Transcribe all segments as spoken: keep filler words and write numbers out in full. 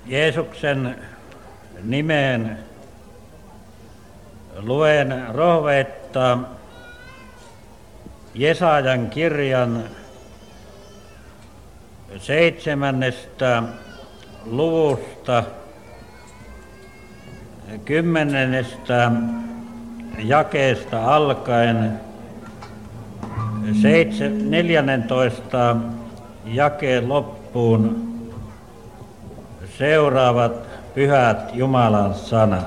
Jeesuksen nimeen luen rohvetta Jesajan kirjan seitsemännestä luvusta kymmenennestä jakeesta alkaen seitse, neljännentoista jakeen loppuun seuraavat pyhät Jumalan sanat.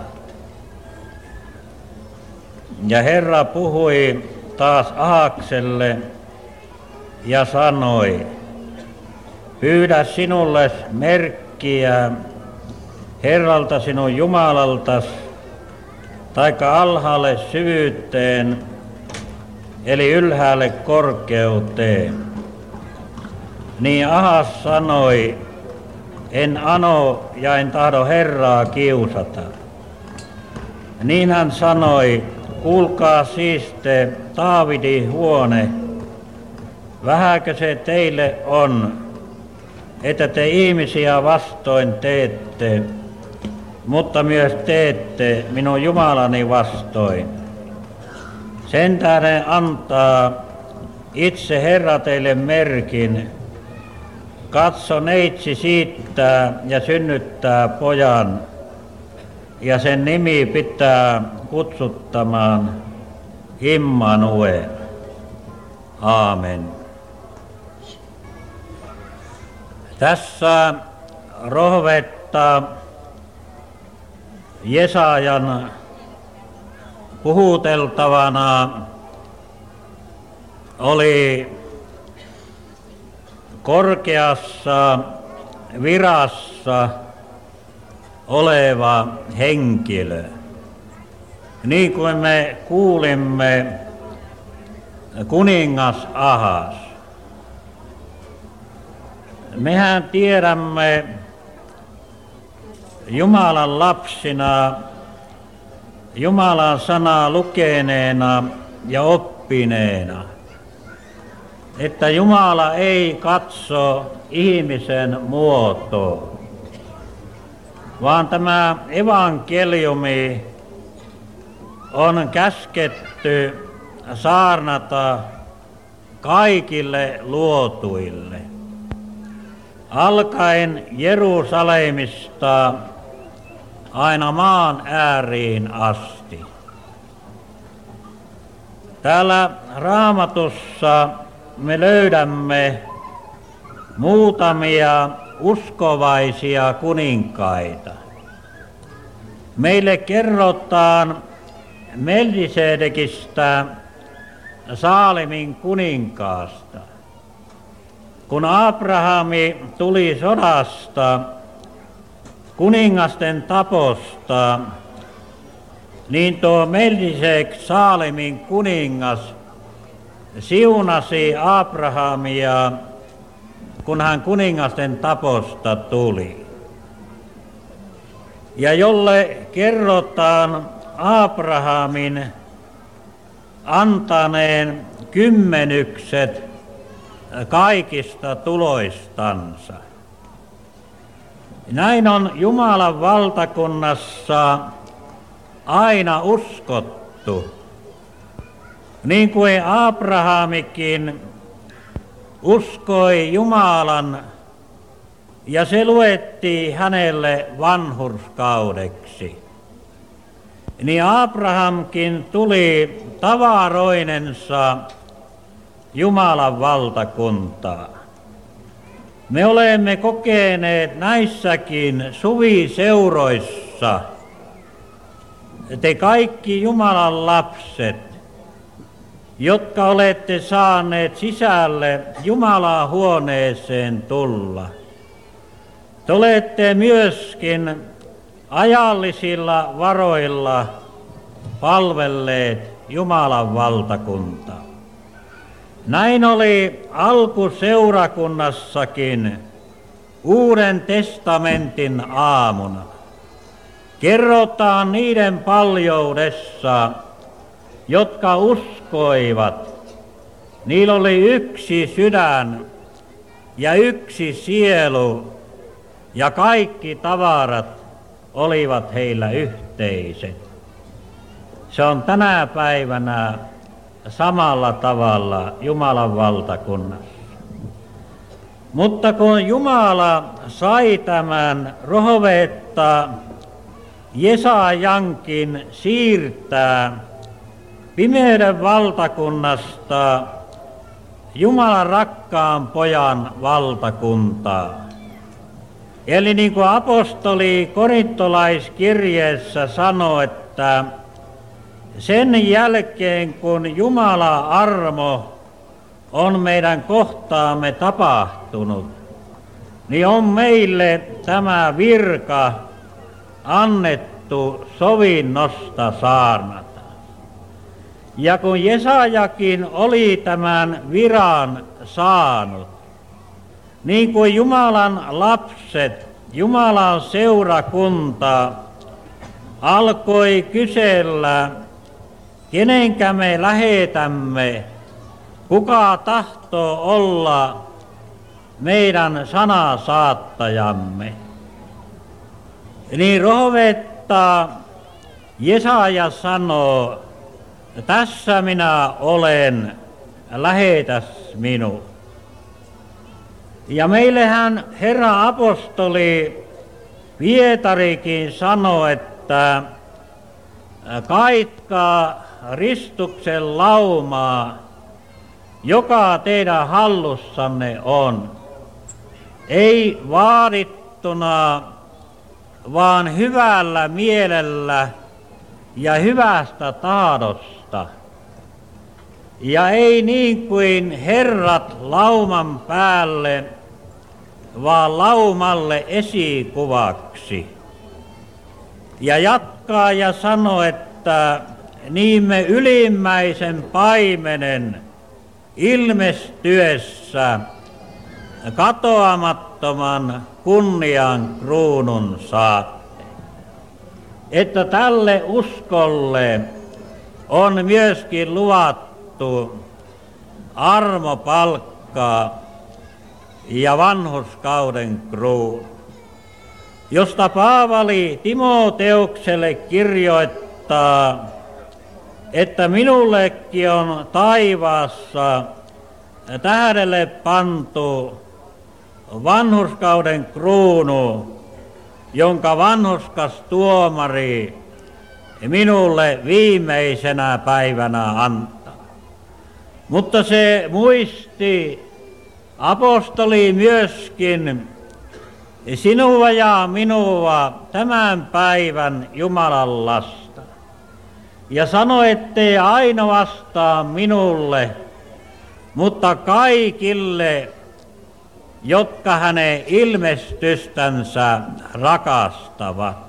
Ja Herra puhui taas Ahakselle ja sanoi, pyydä sinulle merkkiä Herralta sinun Jumalaltas, taikka alhaalle syvyyteen, eli ylhäälle korkeuteen. Niin Ahas sanoi, en ano ja en tahdo Herraa kiusata. Niin hän sanoi, kuulkaa siis te Taavidin huone, vähäkö se teille on, että te ihmisiä vastoin teette, mutta myös teette minun Jumalani vastoin. Sen tähden antaa itse Herra teille merkin, katso neitsi siittää ja synnyttää pojan, ja sen nimi pitää kutsuttamaan Immanuel. Aamen. Tässä rohvetta Jesajan puhuteltavana oli korkeassa virassa oleva henkilö. Niin kuin me kuulimme, kuningas Ahas. Mehän tiedämme Jumalan lapsina, Jumalan sanaa lukeneena ja oppineena, että Jumala ei katso ihmisen muotoa, vaan tämä evankeliumi on käsketty saarnata kaikille luotuille, alkaen Jerusalemista aina maan ääriin asti. Täällä Raamatussa me löydämme muutamia uskovaisia kuninkaita. Meille kerrotaan Melkisedekistä, Saalemin kuninkaasta. Kun Abrahami tuli sodasta, kuningasten taposta, niin tuo Melkisedek, Saalemin kuningas, siunasi Abrahamia, kun hän kuningasten taposta tuli. Ja jolle kerrotaan Abrahamin antaneen kymmenykset kaikista tuloistansa. Näin on Jumalan valtakunnassa aina uskottu, niin kuin Abrahamikin uskoi Jumalan, ja se luettiin hänelle vanhurskaudeksi. Niin Abrahamkin tuli tavaroinensa Jumalan valtakuntaa. Me olemme kokeneet näissäkin suviseuroissa, te kaikki Jumalan lapset, jotka olette saaneet sisälle Jumalan huoneeseen tulla. Te olette myöskin ajallisilla varoilla palvelleet Jumalan valtakuntaa. Näin oli alkuseurakunnassakin Uuden testamentin aamuna. Kerrotaan niiden paljoudessa, jotka uskoivat. Niillä oli yksi sydän ja yksi sielu ja kaikki tavarat olivat heillä yhteiset. Se on tänä päivänä samalla tavalla Jumalan valtakunnassa. Mutta kun Jumala sai tämän rohvetta Jesajankin siirtää pimeyden valtakunnasta Jumalan rakkaan pojan valtakuntaa. Eli niin kuin apostoli korintolaiskirjeessä sanoi, että sen jälkeen kun Jumalan armo on meidän kohtaamme tapahtunut, niin on meille tämä virka annettu sovinnosta saarnata. Ja kun Jesajakin oli tämän viran saanut, niin kuin Jumalan lapset, Jumalan seurakunta alkoi kysellä, kenenkä me lähetämme, kuka tahtoo olla meidän sanasaattajamme. Niin rohvetta Jesaja sanoo, tässä minä olen, lähetäs minut. Ja meillehän Herra apostoli Pietarikin sanoi, että kaitkaa Ristuksen laumaa, joka teidän hallussanne on. Ei vaadittuna, vaan hyvällä mielellä ja hyvästä tahdosta. Ja ei niin kuin herrat lauman päälle, vaan laumalle esikuvaksi. Ja jatkaa ja sanoo, että niin me ylimmäisen paimenen ilmestyessä katoamattoman kunnian kruunun saatte. Että tälle uskolle on myöskin luvattu armopalkka ja vanhurskauden kruunu, josta Paavali Timoteukselle kirjoittaa, että minullekin on taivaassa tähdelle pantu vanhurskauden kruunu, jonka vanhurskas tuomari minulle viimeisenä päivänä antaa. Mutta se muisti apostoli myöskin sinua ja minua tämän päivän Jumalan lasta. Ja sanoi, ettei ainoastaan minulle, mutta kaikille, jotka hänen ilmestystänsä rakastavat.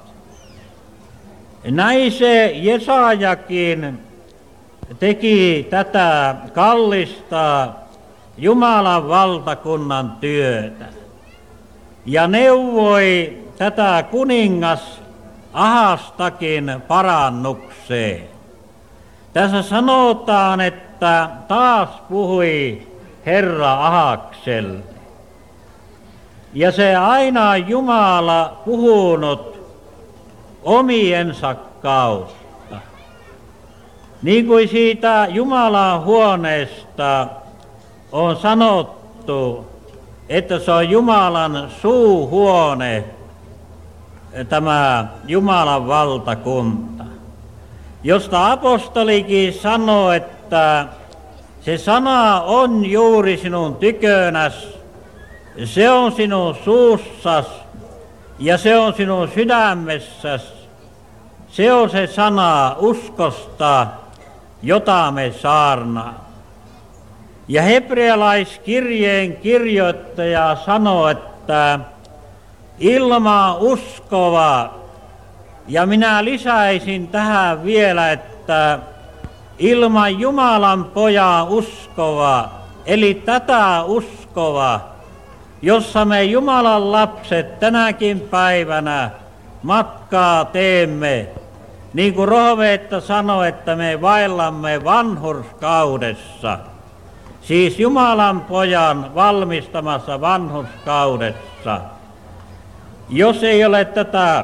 Näin se Jesajakin teki tätä kallista Jumalan valtakunnan työtä ja neuvoi tätä kuningas Ahastakin parannukseen. Tässä sanotaan, että taas puhui Herra Ahakselle. Ja se aina Jumala puhunut omiensa kautta. Niin kuin siitä Jumalan huoneesta on sanottu, että se on Jumalan suuhuone, tämä Jumalan valtakunta, josta apostolikin sanoo, että se sana on juuri sinun tykönäs, se on sinun suussas ja se on sinun sydämessäs. Se on se sana uskosta, jota me saarnaa. Ja hebrealaiskirjeen kirjoittaja sanoo, että ilman uskova, ja minä lisäisin tähän vielä, että ilman Jumalan pojan uskova, eli tätä uskova, jossa me Jumalan lapset tänäkin päivänä matkaa teemme, niin kuin rohvetta sanoi, että me vaellamme vanhurskaudessa, siis Jumalan pojan valmistamassa vanhurskaudessa, jos ei ole tätä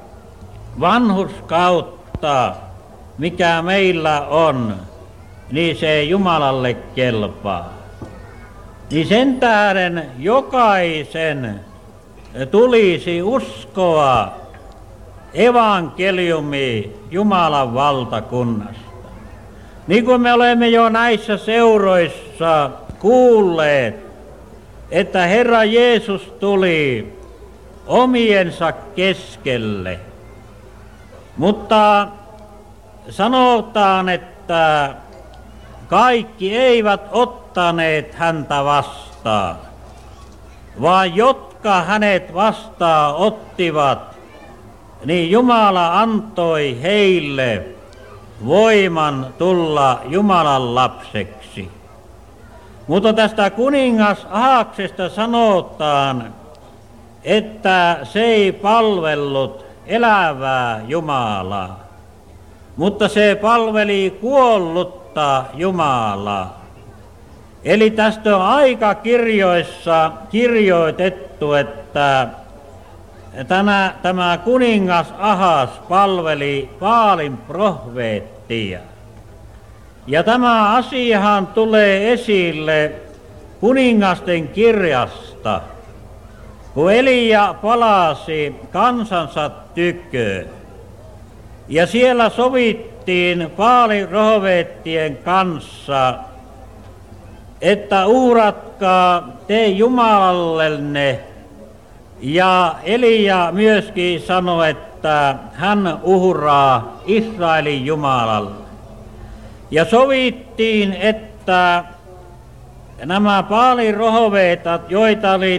vanhurskautta, mikä meillä on, niin se ei Jumalalle kelpaa. Niin sen tähden jokaisen tulisi uskoa evankeliumi Jumalan valtakunnasta. Niin kuin me olemme jo näissä seuroissa kuulleet, että Herra Jeesus tuli omiensa keskelle. Mutta sanotaan, että kaikki eivät ottaneet häntä vastaan, vaan jotka hänet vastaan ottivat, niin Jumala antoi heille voiman tulla Jumalan lapseksi. Mutta tästä kuningas Ahaksesta sanotaan, että se ei palvellut elävää Jumalaa, mutta se palveli kuollutta Jumalaa. Eli tästä on aikakirjoissa kirjoitettu, että Tänä, tämä kuningas Ahas palveli Baalin profeettia. Ja tämä asiahan tulee esille kuningasten kirjasta, kun Elia palasi kansansa tykö. Ja siellä sovittiin Baalin profeettien kanssa, että uhratkaa te Jumalallenne. Ja Elia myöskin sanoi, että hän uhraa Israelin Jumalalle. Ja sovittiin, että nämä Baalin rohoveetat, joita oli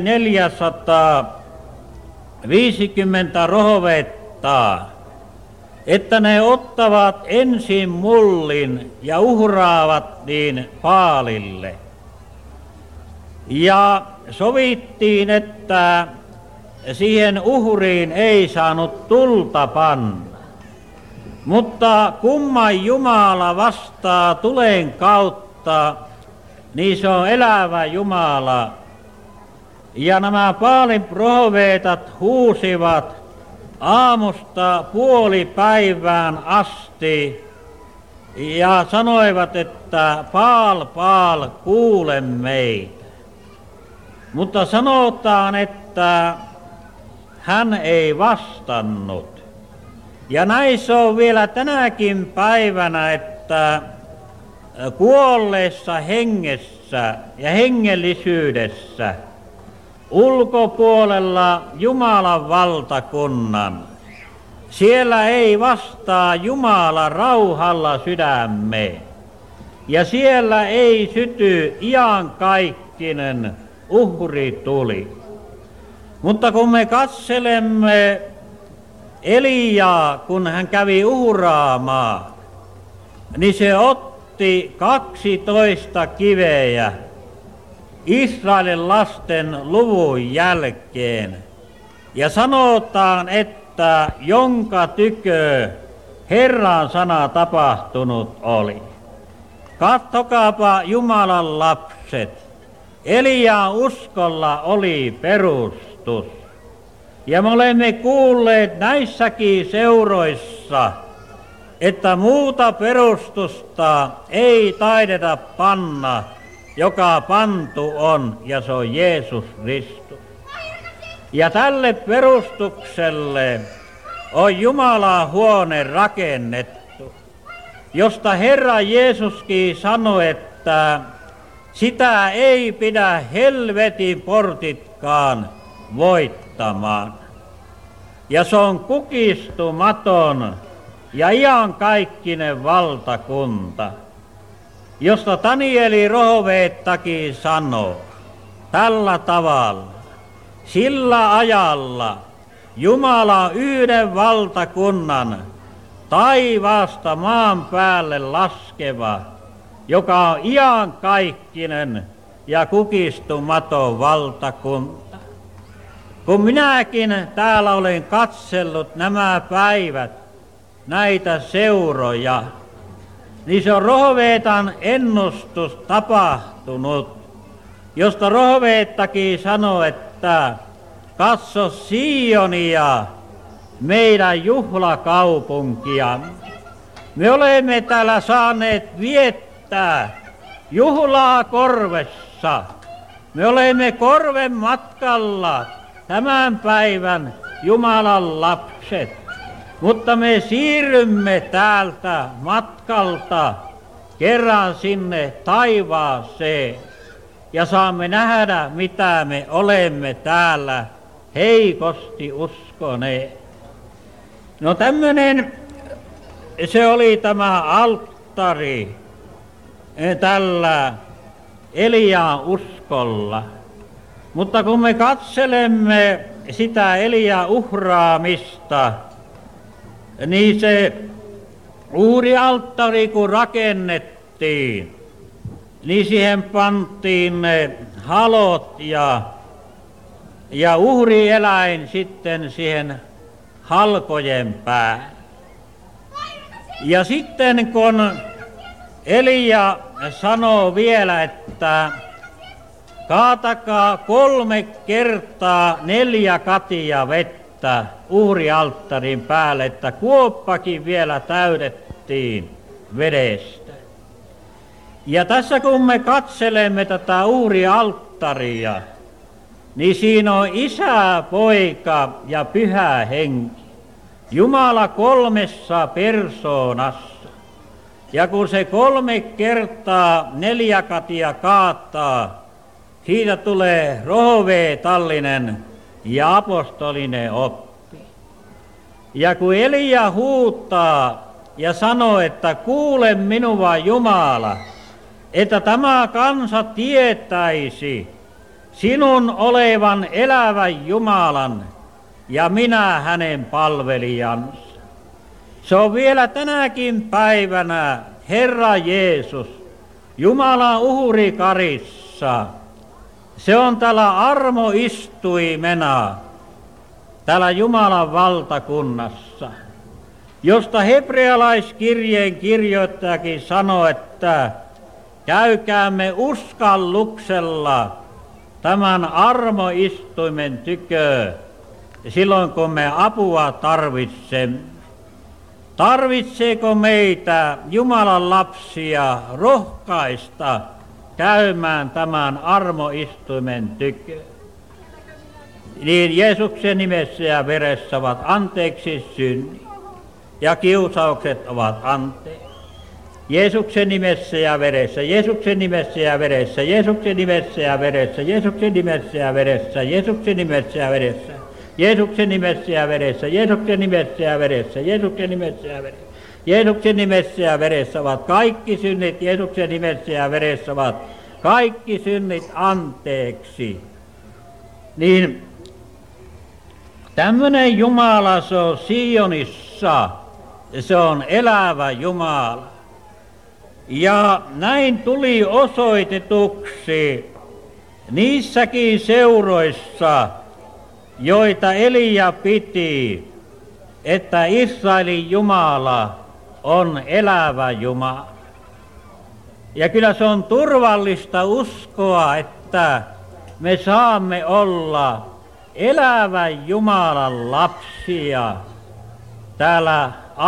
neljäsataaviisikymmentä rohovettaa, että ne ottavat ensin mullin ja uhraavat niin Baalille. Ja sovittiin, että siihen uhriin ei saanut tulta panna. Mutta kumman Jumala vastaa tulen kautta, niin se on elävä Jumala. Ja nämä Baalin profeetat huusivat aamusta puolipäivään asti ja sanoivat, että Baal, Baal, kuule meitä. Mutta sanotaan, että hän ei vastannut. Ja näissä on vielä tänäkin päivänä, että kuolleessa hengessä ja hengellisyydessä ulkopuolella Jumalan valtakunnan, siellä ei vastaa Jumala rauhalla sydämeen. Ja siellä ei syty iankaikkinen uhrituli. Mutta kun me katselemme Eliaa, kun hän kävi uhraamaan, niin se otti kaksitoista kiveä Israelin lasten luvun jälkeen. Ja sanotaan, että jonka tykö Herran sana tapahtunut oli. Katsokaapa Jumalan lapset. Eliaan uskolla oli perustus. Ja me olemme kuulleet näissäkin seuroissa, että muuta perustusta ei taideta panna, joka pantu on, ja se on Jeesus Kristus. Ja tälle perustukselle on Jumalan huone rakennettu, josta Herra Jeesuskin sanoi, että sitä ei pidä helvetin portitkaan voittamaan. Ja se on kukistumaton ja iankaikkinen valtakunta, josta Danieli rohoveettakin sanoo tällä tavalla. Sillä ajalla Jumala yhden valtakunnan taivaasta maan päälle laskeva, joka on iankaikkinen ja kukistumaton valtakunta. Kun minäkin täällä olen katsellut nämä päivät, näitä seuroja, niin se on rohoveetan ennustus tapahtunut, josta rohoveettakin sanoo, että katso Sionia, meidän juhlakaupunkia. Me olemme täällä saaneet viettää juhlaa korvessa. Me olemme korven matkalla tämän päivän Jumalan lapset, mutta me siirrymme täältä matkalta kerran sinne taivaaseen ja saamme nähdä, mitä me olemme täällä heikosti uskoneet. No tämmöinen, se oli tämä alttari tällä Eliaan uskolla. Mutta kun me katselemme sitä Eliaan uhraamista, niin se uhrialttari kun rakennettiin, niin siihen pantiin ne halot ja, ja uhrieläin sitten siihen halkojen päälle. Ja sitten kun Elia sanoo vielä, että kaatakaa kolme kertaa neljä katia vettä uhrialttarin päälle, että kuoppakin vielä täydettiin vedestä. Ja tässä kun me katselemme tätä uhrialttaria, niin siinä on Isä, Poika ja Pyhä Henki. Jumala kolmessa persoonassa. Ja kun se kolme kertaa neljä katia kaataa, siitä tulee rohveetallinen ja apostolinen oppi. Ja kun Elia huutaa ja sanoo, että kuule minua Jumala, että tämä kansa tietäisi sinun olevan elävän Jumalan ja minä hänen palvelijansa. Se on vielä tänäkin päivänä Herra Jeesus, Jumalan uhrikarissa. Se on täällä armoistuimena, täällä Jumalan valtakunnassa, josta hebrealaiskirjeen kirjoittajakin sanoo, että käykäämme uskalluksella tämän armoistuimen tykö silloin, kun me apua tarvitsemme. Tarvitseeko meitä Jumalan lapsia rohkaista käymään tämän armoistuimen tykö? Niin Jeesuksen nimessä ja veressä ovat anteeksi synnit ja kiusaukset ovat anteeksi. Jeesuksen nimessä ja veressä, Jeesuksen nimessä ja veressä, Jeesuksen nimessä ja veressä, Jeesuksen nimessä ja veressä, Jeesuksen nimessä ja veressä. Jeesuksen nimessä ja veressä, Jeesuksen nimessä ja veressä, Jeesuksen nimessä ja veressä. Jeesuksen nimessä ja veressä ovat kaikki synnit, Jeesuksen nimessä ja veressä ovat kaikki synnit anteeksi. Niin tämmöinen Jumala, se on Sionissa, se on elävä Jumala. Ja näin tuli osoitetuksi niissäkin seuroissa, joita Elia piti, että Israelin Jumala on elävä Jumala. Ja kyllä se on turvallista uskoa, että me saamme olla elävän Jumalan lapsia täällä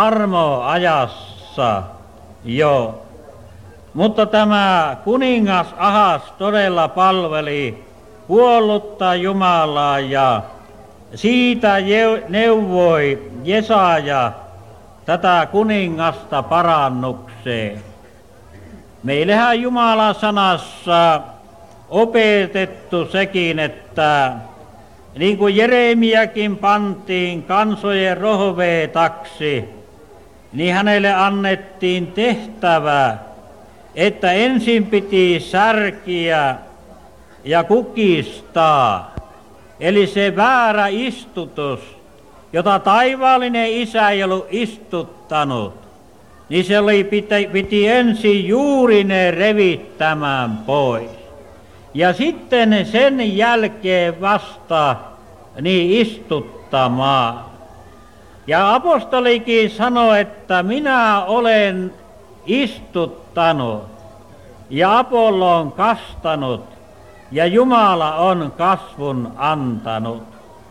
armoajassa jo. Mutta tämä kuningas Ahas todella palveli kuollutta Jumalaa ja siitä neuvoi Jesaja tätä kuningasta parannukseen. Meillähän Jumalan sanassa opetettu sekin, että niin kuin Jeremiakin pantiin kansojen rohveetaksi, niin hänelle annettiin tehtävä, että ensin piti särkiä ja kukistaa, eli se väärä istutus, jota taivaallinen Isä ei ollut istuttanut, niin se oli, piti, piti ensin juurinen revittämään pois. Ja sitten sen jälkeen vasta niin istuttamaan. Ja apostolikin sanoi, että minä olen istuttanut ja Apollo on kastanut ja Jumala on kasvun antanut.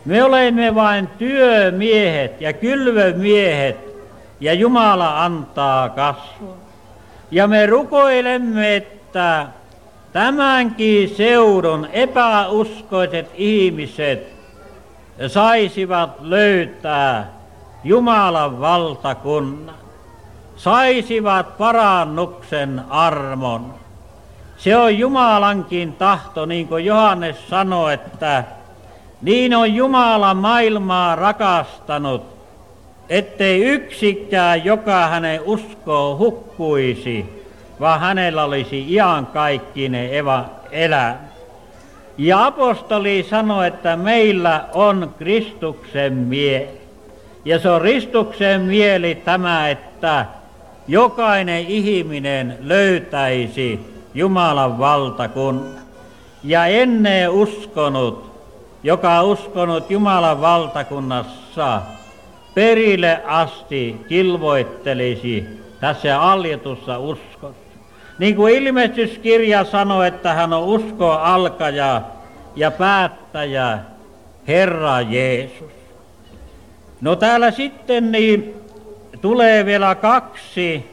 Me olemme vain työmiehet ja kylvömiehet, ja Jumala antaa kasvua. Ja me rukoilemme, että tämänkin seudun epäuskoiset ihmiset saisivat löytää Jumalan valtakunnan, saisivat parannuksen armon. Se on Jumalankin tahto, niin kuin Johannes sanoi, että niin on Jumala maailmaa rakastanut, ettei yksikään, joka hänen uskoo, hukkuisi, vaan hänellä olisi iankaikkinen elämä. Ja apostoli sanoi, että meillä on Kristuksen mieli. Ja se on Kristuksen mieli tämä, että jokainen ihminen löytäisi Jumalan valtakunnan. Ja ennen uskonut, joka uskonut Jumalan valtakunnassa, perille asti kilvoittelisi tässä aljetussa uskossa. Niin kuin ilmestyskirja sanoi, että hän on uskon alkaja ja päättäjä, Herra Jeesus. No täällä sitten niin tulee vielä kaksi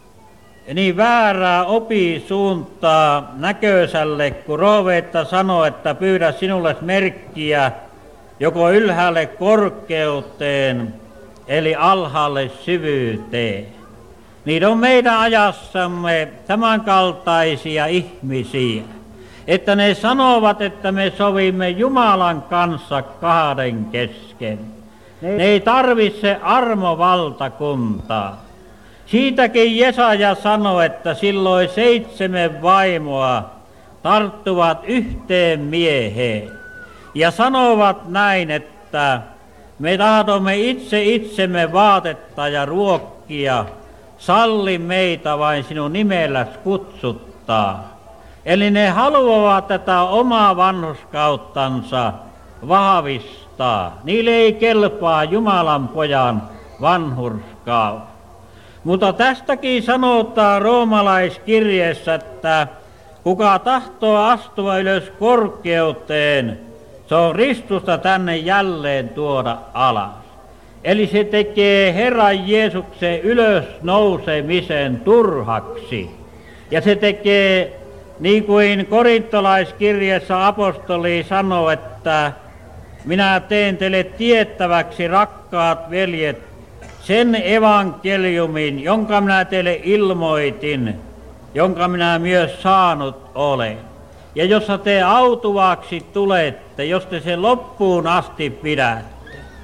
niin väärää opisuuntaa näköiselle, kun Rooveetta sanoo, että pyydä sinulle merkkiä joko ylhäälle korkeuteen, eli alhaalle syvyyteen. Niin on meidän ajassamme tämänkaltaisia ihmisiä, että ne sanovat, että me sovimme Jumalan kanssa kahden kesken. Ne ei tarvitse armovaltakuntaa. Siitäkin Jesaja sanoi, että silloin seitsemän vaimoa tarttuvat yhteen mieheen ja sanovat näin, että me tahdomme itse itsemme vaatetta ja ruokkia, salli meitä vain sinun nimelläsi kutsuttaa. Eli ne haluavat tätä omaa vanhurskauttansa vahvistaa. Niille ei kelpaa Jumalan pojan vanhurskaus. Mutta tästäkin sanotaan roomalaiskirjeessä, että kuka tahtoo astua ylös korkeuteen, se on Kristusta tänne jälleen tuoda alas. Eli se tekee Herran Jeesuksen ylös nousemisen turhaksi. Ja se tekee, niin kuin korintolaiskirjeessä apostoli sanoo, että minä teen teille tiettäväksi, rakkaat veljet, sen evankeliumin, jonka minä teille ilmoitin, jonka minä myös saanut olen. Ja jossa te autuvaksi tulette, jos te sen loppuun asti pidätte.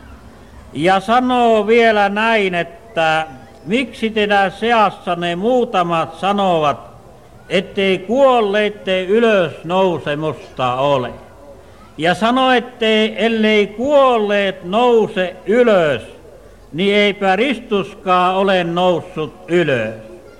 Ja sanoo vielä näin, että miksi teidän seassanne muutamat sanovat, ettei kuolleitten ylösnousemusta ole. Ja sanoo, ettei ellei kuolleet nouse ylös, niin eipä Kristuskaan ole noussut ylös.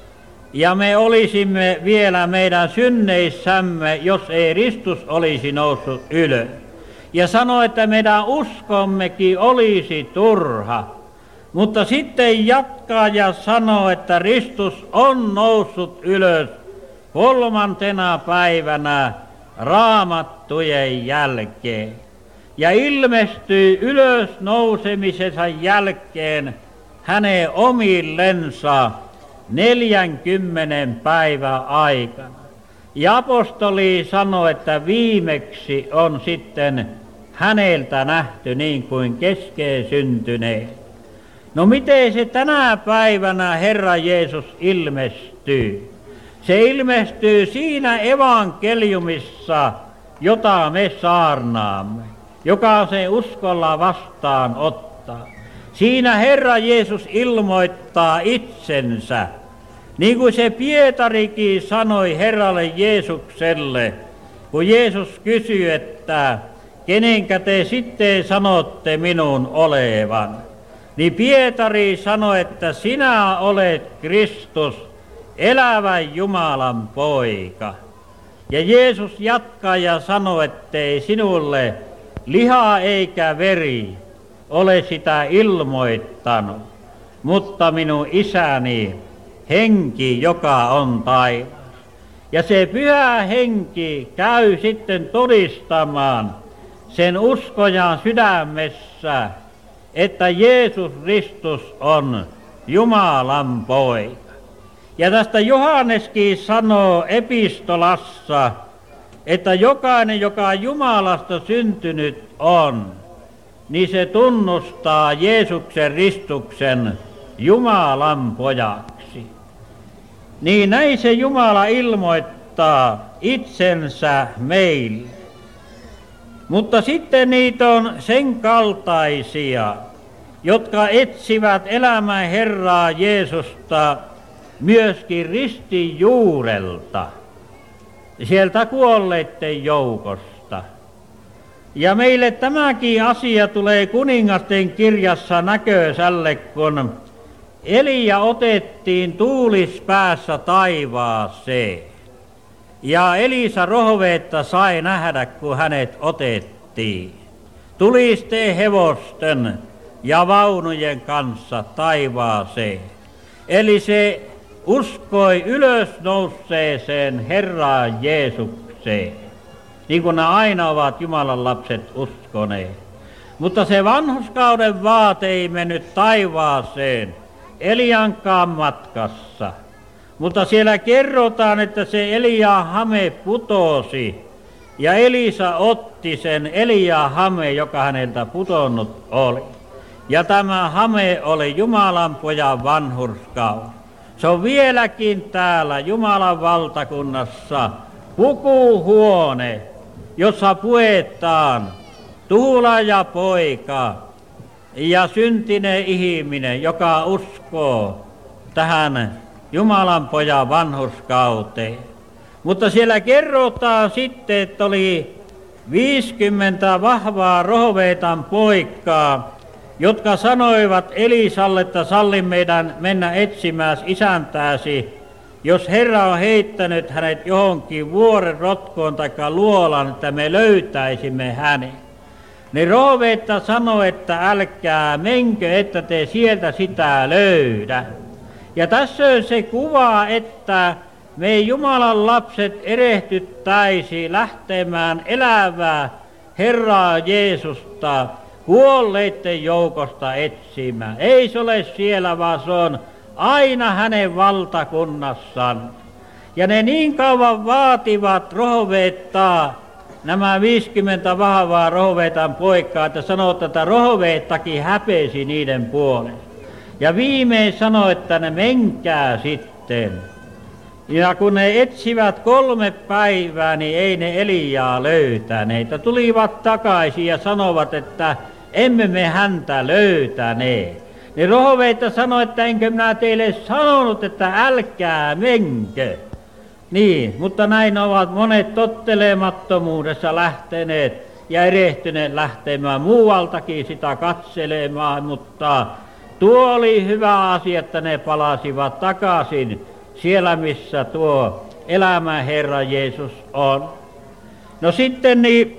Ja me olisimme vielä meidän synneissämme, jos ei Kristus olisi noussut ylös. Ja sanoi, että meidän uskommekin olisi turha. Mutta sitten jatkaa ja sanoo, että Kristus on noussut ylös kolmantena päivänä raamattujen jälkeen. Ja ilmestyy ylös nousemisensa jälkeen hänen omillensa neljänkymmenen päivän aikana. Ja apostoli sanoi, että viimeksi on sitten häneltä nähty niin kuin keskeen syntyneen. No miten se tänä päivänä Herra Jeesus ilmestyy? Se ilmestyy siinä evankeliumissa, jota me saarnaamme, joka se uskolla vastaan ottaa. Siinä Herra Jeesus ilmoittaa itsensä, niin kuin se Pietarikin sanoi Herralle Jeesukselle, kun Jeesus kysyi, että kenenkä te sitten sanotte minun olevan. Niin Pietari sanoi, että sinä olet Kristus, elävän Jumalan poika. Ja Jeesus jatkaa ja sanoi, ettei sinulle liha eikä veri ole sitä ilmoittanut, mutta minun isäni henki, joka on taivaassa. Ja se pyhä henki käy sitten todistamaan sen uskojan sydämessä, että Jeesus Kristus on Jumalan poika. Ja tästä Johanneskin sanoo epistolassa, että jokainen, joka Jumalasta syntynyt on, niin se tunnustaa Jeesuksen Kristuksen Jumalan pojaksi. Niin näin se Jumala ilmoittaa itsensä meille. Mutta sitten niitä on sen kaltaisia, jotka etsivät elämän Herraa Jeesusta myöskin ristin juurelta, sieltä kuolleiden joukosta. Ja meille tämäkin asia tulee kuningasten kirjassa näkösälle, kun Elia otettiin tuulispäässä taivaaseen. Ja Elisa rohveetta sai nähdä, kun hänet otettiin. Tulisten hevosten ja vaunujen kanssa taivaaseen. Eli se uskoi ylösnouseeseen Herraan Jeesukseen, niin kuin ne aina ovat Jumalan lapset uskoneet. Mutta se vanhurskauden vaate ei mennyt taivaaseen Eliankaan matkassa. Mutta siellä kerrotaan, että se Elian hame putosi ja Elisa otti sen Elian hame, joka häneltä putonnut oli. Ja tämä hame oli Jumalan pojan vanhurskaus. Se on vieläkin täällä Jumalan valtakunnassa pukuhuone, jossa puetaan tuula ja poika ja syntinen ihminen, joka uskoo tähän Jumalan pojan vanhurskauteen. Mutta siellä kerrotaan sitten, että oli viisikymmentä vahvaa rohveetan poikaa, jotka sanoivat Elisalle, että salli meidän mennä etsimään isäntääsi, jos Herra on heittänyt hänet johonkin vuoren rotkoon tai luolaan, että me löytäisimme hänen. Niin rohveetta sanoi, että älkää menkö, että te sieltä sitä löydä. Ja tässä on se kuva, että me Jumalan lapset erehtyttäisi lähtemään elävää Herraa Jeesusta kuolleiden joukosta etsimään. Ei se ole siellä, vaan se on aina hänen valtakunnassaan. Ja ne niin kauan vaativat rohveettaa, nämä viisikymmentä vahvaa rohveetan poikaa, että sanoo, että rohveettakin häpesi niiden puolen. Ja viimein sanoi, että ne menkää sitten. Ja kun ne etsivät kolme päivää, niin ei ne Eliaa löytäneet. Tulivat takaisin ja sanovat, että emme me häntä löytäneet. Niin rohveita sanoi, että enkö minä teille sanonut, että älkää menkö. Niin, mutta näin ovat monet tottelemattomuudessa lähteneet ja erehtyneet lähtemään muualtakin sitä katselemaan, mutta tuo oli hyvä asia, että ne palasivat takaisin siellä, missä tuo elämän Herra Jeesus on. No sitten niin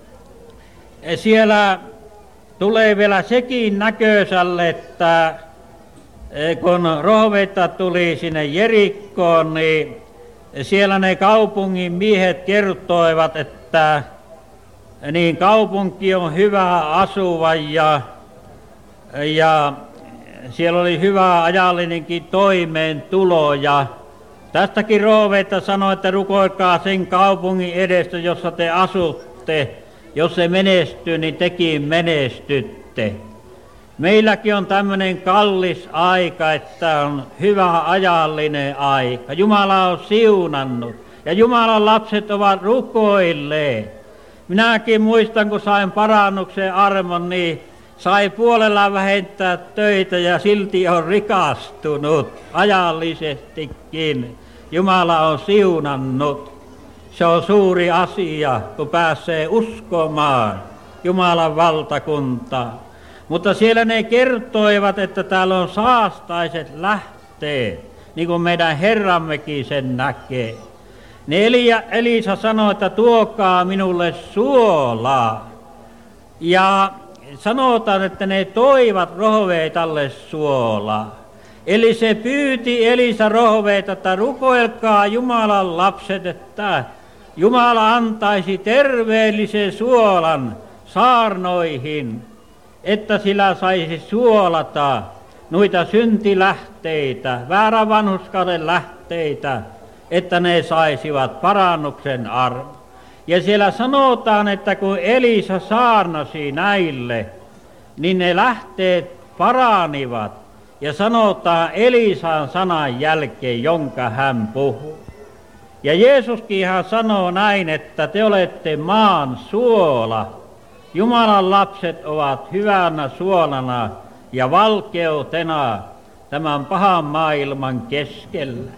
siellä tulee vielä sekin näkösälle, että kun rohveita tuli sinne Jerikkoon, niin siellä ne kaupungin miehet kertoivat, että niin kaupunki on hyvä asuva ja, ja siellä oli hyvä ajallinenkin toimeentulo. Ja tästäkin rohveita sanoi, että rukoilkaa sen kaupungin edestä, jossa te asutte. Jos se menestyy, niin tekin menestytte. Meilläkin on tämmöinen kallis aika, että on hyvä ajallinen aika. Jumala on siunannut ja Jumalan lapset ovat rukoilleet. Minäkin muistan, kun sain parannuksen armon, niin sai puolella vähentää töitä ja silti on rikastunut ajallisestikin. Jumala on siunannut. Se on suuri asia, kun pääsee uskomaan Jumalan valtakuntaan. Mutta siellä ne kertoivat, että täällä on saastaiset lähteet, niin kuin meidän Herrammekin sen näkee. Ne Elia, Elisa sanoi, että tuokaa minulle suolaa. Ja sanotaan, että ne toivat rohveitalle suolaa. Eli se pyyti Elisa rohveita, että rukoilkaa Jumalan lapset, että Jumala antaisi terveellisen suolan saarnoihin, että sillä saisi suolata noita syntilähteitä, väärän vanhurskauden lähteitä, että ne saisivat parannuksen arvon. Ja siellä sanotaan, että kun Elisa saarnasi näille, niin ne lähteet paranivat. Ja sanotaan Elisan sanan jälkeen, jonka hän puhuu. Ja Jeesuskin hän sanoo näin, että te olette maan suola. Jumalan lapset ovat hyvänä suolana ja valkeutena tämän pahan maailman keskellä.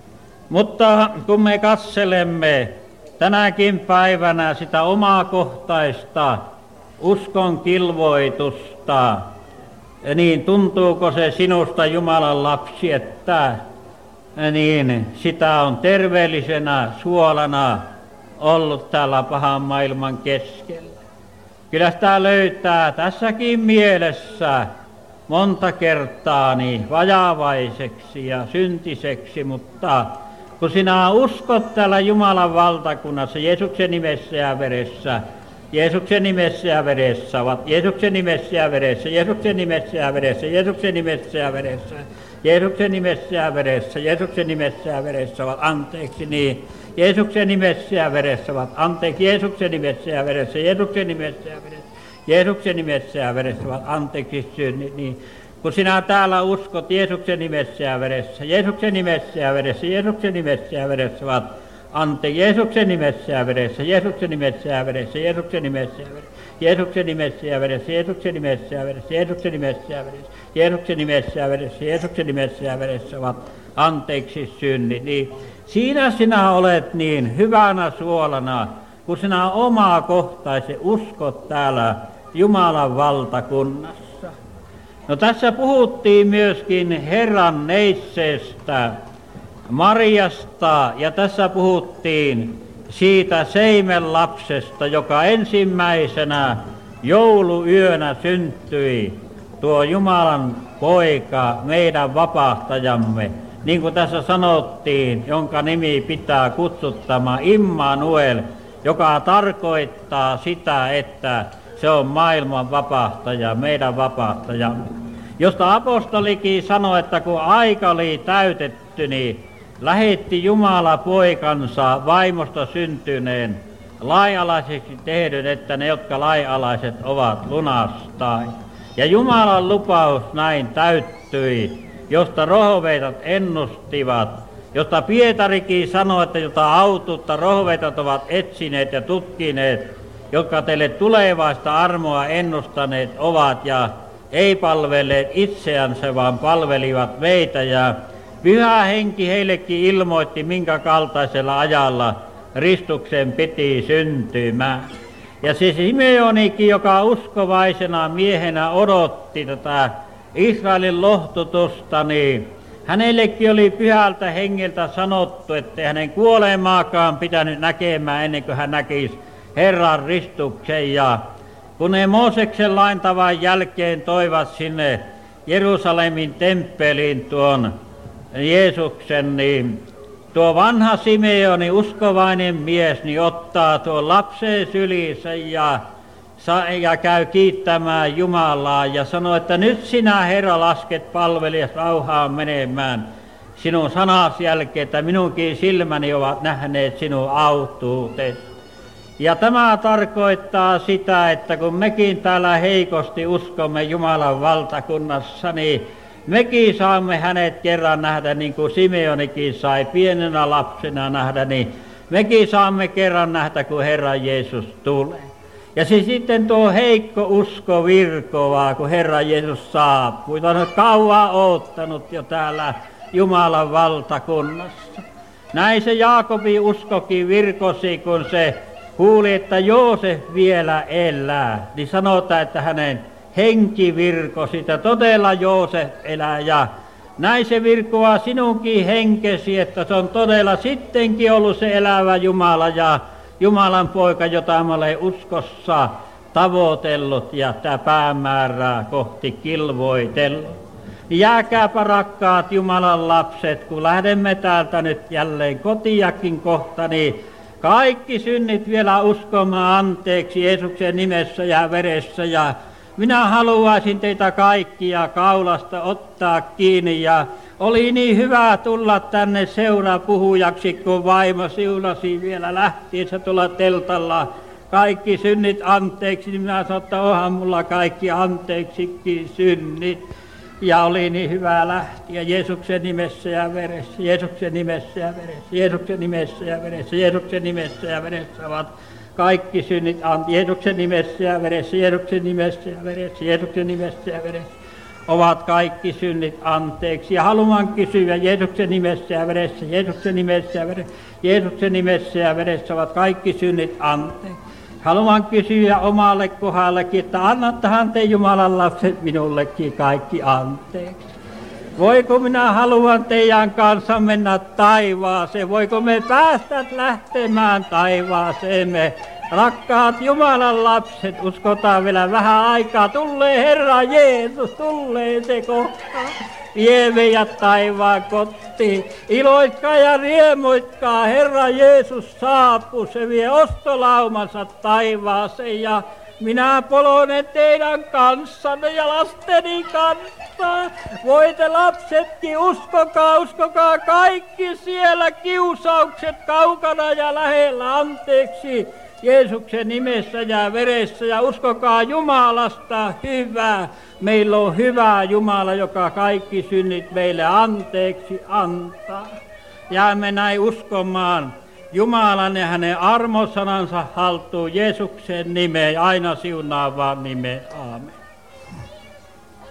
Mutta kun me katselemme tänäkin päivänä sitä omakohtaista uskon kilvoitusta, niin tuntuuko se sinusta Jumalan lapsi, että niin sitä on terveellisenä suolana ollut täällä pahan maailman keskellä? Kyllä sitä löytää tässäkin mielessä monta kertaa niin vajavaiseksi ja syntiseksi, mutta kun sinä uskot täällä Jumalan valtakunnassa Jeesuksen nimessä ja veressä, Jeesuksen nimessä ja veressä ovat, Jeesuksen nimessä ja veressä, Jeesuksen nimessä ja veressä, Jeesuksen nimessä ja veressä, Jeesuksen nimessä ja veressä, Jeesuksen nimessä ja veressä ovat anteeksi niin, Jeesuksen nimessä ja veressä ovat anteeksi, Jeesuksen nimessä ja veressä, Jeesuksen nimessä ja veressä, Jeesuksen nimessä ja veressä ovat anteeksi synnit, niin kun sinä täällä uskot Jeesuksen nimessä ja veressä, Jeesuksen nimessä ja veressä, Jeesuksen nimessä ja veressä ovat anteeksi, Jeesuksen nimessä ja veressä, Jeesuksen nimessä ja veressä, Jeesuksen nimessä ja veressä, Jeesuksen nimessä ja veressä, Jeesuksen nimessä ja veressä, Jeesuksen nimessä ja veressä, Jeesuksen nimessä ja veressä, Jeesuksen nimessä ja veressä ovat anteeksi synnit, niin siinä sinä olet niin hyvänä suolana, kun sinä omakohtaisen uskot täällä Jumalan valtakunnassa. No tässä puhuttiin myöskin Herran neitseestä, Mariasta, ja tässä puhuttiin siitä seimen lapsesta, joka ensimmäisenä jouluyönä syntyi, tuo Jumalan poika, meidän vapahtajamme, niin kuin tässä sanottiin, jonka nimi pitää kutsuttama Immanuel, joka tarkoittaa sitä, että se on maailman vapahtaja, meidän vapahtajamme. Josta apostolikin sanoi, että kun aika oli täytetty, niin lähetti Jumala poikansa vaimosta syntyneen lainalaiseksi tehdyn, että ne, jotka lainalaiset ovat lunastai. Ja Jumalan lupaus näin täyttyi, josta rohveitat ennustivat, josta Pietarikin sanoi, että jota autuutta rohveitat ovat etsineet ja tutkineet, jotka teille tulevaista armoa ennustaneet ovat ja ei palvelleet itseänsä, vaan palvelivat meitä. Ja Pyhä Henki heillekin ilmoitti, minkä kaltaisella ajalla Ristuksen piti syntymään. Ja se Simeonikin, joka uskovaisena miehenä odotti tätä Israelin lohtutusta, niin hänellekin oli Pyhältä Hengeltä sanottu, että hänen kuolemaakaan pitänyt näkemään ennen kuin hän näkisi Herran Ristuksen. Ja kun ne Mooseksen laintavan jälkeen toivat sinne Jerusalemin temppeliin tuon Jeesuksen, niin tuo vanha Simeoni, uskovainen mies, niin ottaa tuon lapsen sylissä ja, ja käy kiittämään Jumalaa ja sanoo, että nyt sinä, Herra, lasket palvelijas rauhaan menemään sinun sanas jälkeen, että minunkin silmäni ovat nähneet sinun autuutesi. Ja tämä tarkoittaa sitä, että kun mekin täällä heikosti uskomme Jumalan valtakunnassa, niin mekin saamme hänet kerran nähdä, niin kuin Simeonikin sai pienenä lapsena nähdä, niin mekin saamme kerran nähdä, kun Herra Jeesus tulee. Ja se sitten tuo heikko usko virkoaa, kun Herra Jeesus saapuu. Jota on kauan oottanut jo täällä Jumalan valtakunnassa. Näin se Jaakobin uskokin virkosi, kun se kuuli, että Joosef vielä elää, niin sanotaan, että hänen henki virkosi, että todella Joosef elää, ja näin se virkoaa sinunkin henkesi, että se on todella sittenkin ollut se elävä Jumala ja Jumalan poika, jota mä olen uskossa tavoitellut ja tämä päämäärää kohti kilvoitellut. Jääkääpä rakkaat Jumalan lapset, kun lähdemme täältä nyt jälleen kotiakin kohta, niin kaikki synnit vielä uskomaan anteeksi Jeesuksen nimessä ja veressä. Ja minä haluaisin teitä kaikkia kaulasta ottaa kiinni ja oli niin hyvä tulla tänne seurapuhujaksi, kun vaimo siunasi vielä lähtiessä tuolla teltalla kaikki synnit anteeksi, niin minä sanoin, että onhan mulla kaikki anteeksikin synnit. Ja oli niin hyvä lähteä Jeesuksen nimessä ja veressä, Jeesuksen nimessä ja veressä, Jeesuksen nimessä ja veressä, Jeesuksen nimessä ja veressä ovat kaikki synnit anteeksi. Jeesuksen nimessä ja veressä, Jeesuksen nimessä ja veressä, Jeesuksen nimessä ja veressä ovat kaikki synnit anteeksi. Ja haluan kysyä Jeesuksen nimessä ja veressä, Jeesuksen nimessä ja veressä, Jeesuksen nimessä ja veressä ovat kaikki synnit anteeksi. Haluan kysyä omalle kohdallekin, että annattahan te Jumalan lapset minullekin kaikki anteeksi. Voiko minä haluan teidän kanssa mennä taivaaseen? Voiko me päästä lähtemään taivaaseen? Rakkaat Jumalan lapset, uskotaan vielä vähän aikaa. Tulee Herra Jeesus, tulee se kohta. Vie meidät taivaan kotiin. Iloitkaa ja riemuitkaa, Herra Jeesus saapuu. Se vie ostolaumansa taivaaseen ja minä polonen teidän kanssanne ja lasteni kanssa. Voitte lapsetkin, uskokaa, uskokaa kaikki siellä kiusaukset kaukana ja lähellä anteeksi. Jeesuksen nimessä ja veressä ja uskokaa Jumalasta hyvää. Meillä on hyvä Jumala, joka kaikki synnit meille anteeksi antaa. Jäämme näin uskomaan Jumalan ja hänen armosanansa haltuun Jeesuksen nimeen, aina siunaavaan nimeen. Aamen.